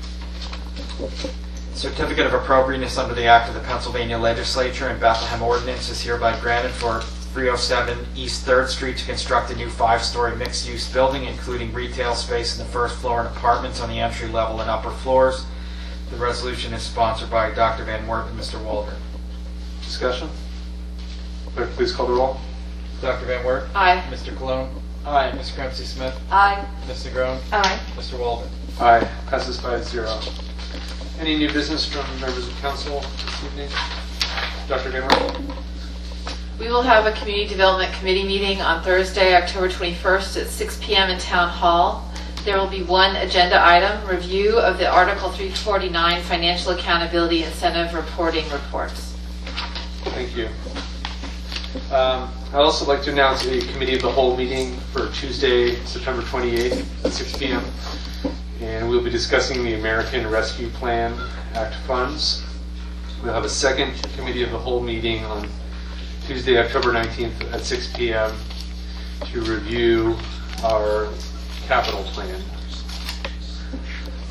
B: Certificate of appropriateness under the Act of the Pennsylvania Legislature and Bethlehem Ordinance is hereby granted for 307 East 3rd Street to construct a new 5-story mixed-use building, including retail space in the first floor and apartments on the entry level and upper floors. The resolution is sponsored by Dr. Van Wert and Mr. Waldron.
A: Discussion? Clerk, please call the roll.
B: Dr. Van Wert.
K: Aye.
B: Mr. Cologne.
I: Aye.
B: Ms. Ramsey-Smith.
J: Aye.
B: Ms. Negron.
J: Aye.
B: Mr. Walden.
A: Aye. Passes 5-0. Any new business from members of council this evening? Dr. Van Wert?
K: We will have a Community Development Committee meeting on Thursday, October 21st at 6 p.m. in Town Hall. There will be one agenda item, review of the Article 349 Financial Accountability Incentive Reporting Reports.
A: Thank you. I'd also like to announce a Committee of the Whole meeting for Tuesday, September 28th at 6 p.m. And we'll be discussing the American Rescue Plan Act funds. We'll have a second Committee of the Whole meeting on Tuesday, October 19th at 6 p.m. to review our capital plan.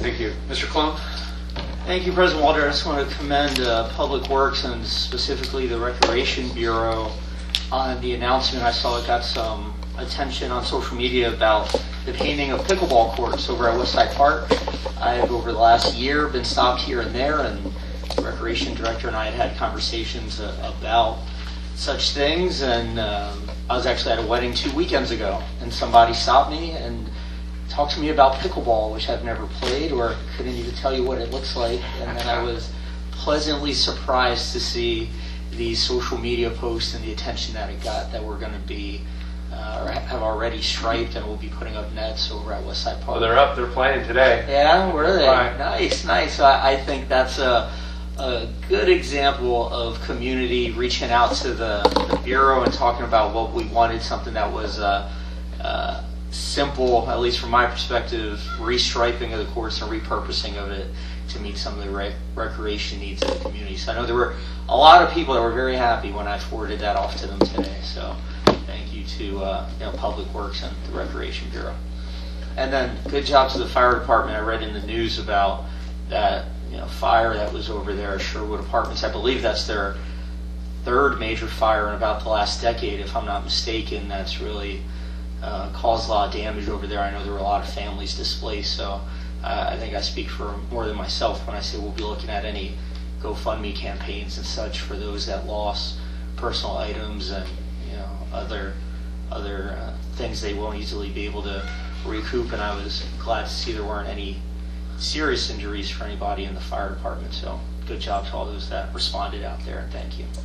A: Thank you. Mr. Cologne?
I: Thank you, President Walter. I just want to commend Public Works and specifically the Recreation Bureau on the announcement. I saw it got some attention on social media about the painting of pickleball courts over at Westside Park. I've, over the last year, been stopped here and there, and the Recreation Director and I had conversations about such things, and I was actually at a wedding 2 weekends ago, and somebody stopped me and talked to me about pickleball, which I've never played or couldn't even tell you what it looks like, and then I was pleasantly surprised to see the social media posts and the attention that it got, that we're going to be or have already striped and we'll be putting up nets over at Westside Park.
A: Well, they're up. They're playing today.
I: Yeah, where are they?
A: Right.
I: Nice. So I think that's a good example of community reaching out to the Bureau and talking about what we wanted, something that was simple, at least from my perspective, restriping of the courts and repurposing of it to meet some of the recreation needs of the community. So I know there were a lot of people that were very happy when I forwarded that off to them today. So thank you to Public Works and the Recreation Bureau. And then good job to the fire department. I read in the news about that fire that was over there at Sherwood Apartments. I believe that's their third major fire in about the last decade, if I'm not mistaken. That's really caused a lot of damage over there. I know there were a lot of families displaced, so I think I speak for more than myself when I say we'll be looking at any GoFundMe campaigns and such for those that lost personal items and other things they won't easily be able to recoup. And I was glad to see there weren't any serious injuries for anybody in the fire department. So good job to all those that responded out there, and thank you.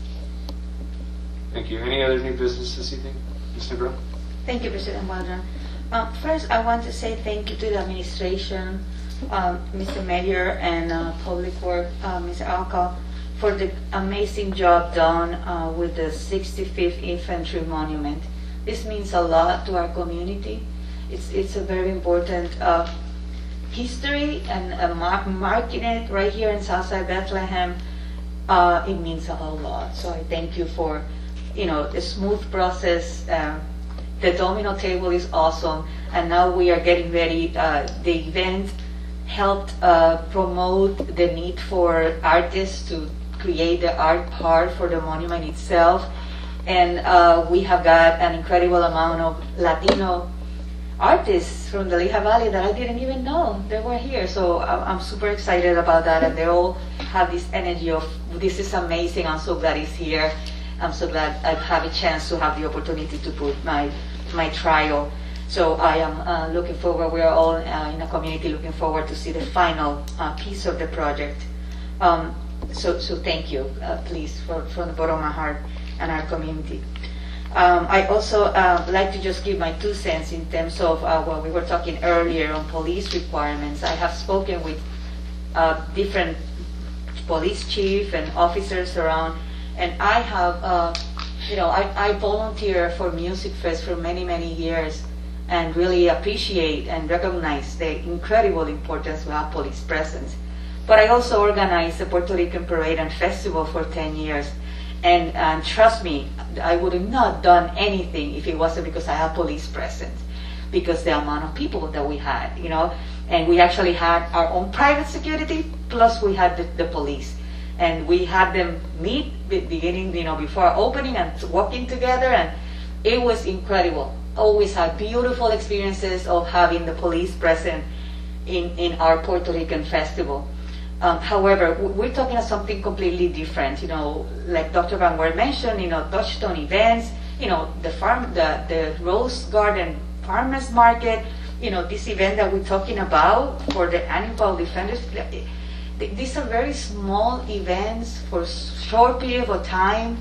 A: Thank you. Any other new business this evening? Ms. Negro?
N: Thank you, President Waldron. First, I want to say thank you to the administration, Mr. Mayor, and Public Works, Mr. Alca, for the amazing job done with the 65th Infantry Monument. This means a lot to our community. It's a very important history, and marking it right here in Southside Bethlehem, it means a whole lot. So I thank you for the smooth process. The domino table is awesome, and now we are getting ready. The event helped promote the need for artists to create the art part for the monument itself, and we have got an incredible amount of Latino artists from the Lehigh Valley that I didn't even know they were here. So I'm super excited about that, and they all have this energy of, this is amazing, I'm so glad it's here. I'm so glad I have a chance to have the opportunity to put my trial. So I am looking forward, we are all in a community looking forward to see the final piece of the project. So thank you, please, from the bottom of my heart and our community. I also like to just give my 2 cents in terms of what we were talking earlier on police requirements. I have spoken with different police chief and officers around, and I have, I volunteer for Music Fest for many, many years, and really appreciate and recognize the incredible importance we have police presence. But I also organized the Puerto Rican Parade and Festival for 10 years. And trust me, I would have not done anything if it wasn't because I had police presence, because the amount of people that we had, and we actually had our own private security, plus we had the police. And we had them meet beginning, before opening and walking together, and it was incredible. Always had beautiful experiences of having the police present in our Puerto Rican festival. However, we're talking about something completely different. Like Dr. Van Wert mentioned, touchstone events, the Rose Garden Farmers Market, this event that we're talking about for the Annual Defenders. These are very small events for short period of time.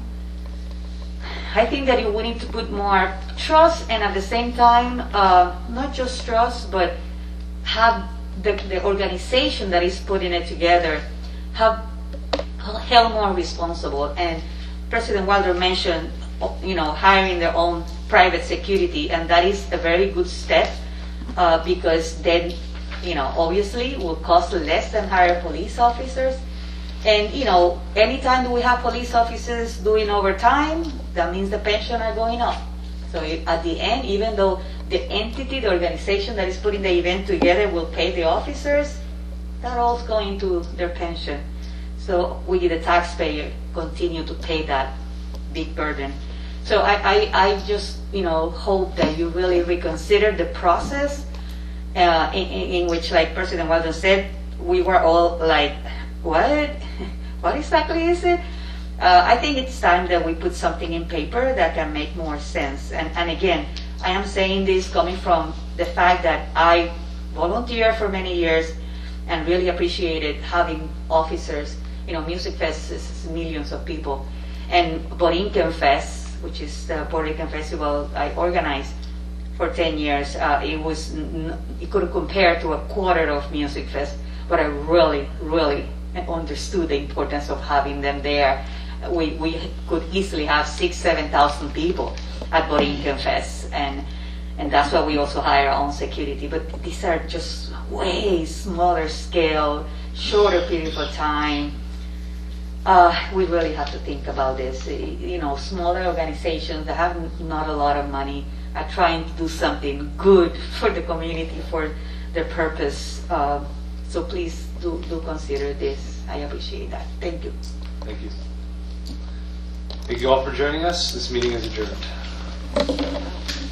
N: I think that we need to put more trust, and at the same time, not just trust, but have the organization that is putting it together have held more responsible. And President Wilder mentioned, hiring their own private security, and that is a very good step because then, obviously will cost less than hire police officers. And, anytime we have police officers doing overtime, that means the pension are going up. So at the end, even though the entity, the organization that is putting the event together will pay the officers, that all's going to their pension. So we, the taxpayer, continue to pay that big burden. So I just, hope that you really reconsider the process in which, like President Weldon said, we were all like, what? What exactly is it? I think it's time that we put something in paper that can make more sense. And again, I am saying this coming from the fact that I volunteered for many years and really appreciated having officers. Music Fest is millions of people. And Borinquen Fest, which is the Puerto Rican festival I organized for 10 years, it couldn't compare to a quarter of Music Fest, but I really, really understood the importance of having them there. We could easily have 6,000-7,000 people at Borinquen Fest, and that's why we also hire our own security. But these are just way smaller scale, shorter period of time. We really have to think about this. Smaller organizations that have not a lot of money are trying to do something good for the community, for their purpose. So please do consider this. I appreciate that. Thank you.
A: Thank you. Thank you all for joining us. This meeting is adjourned.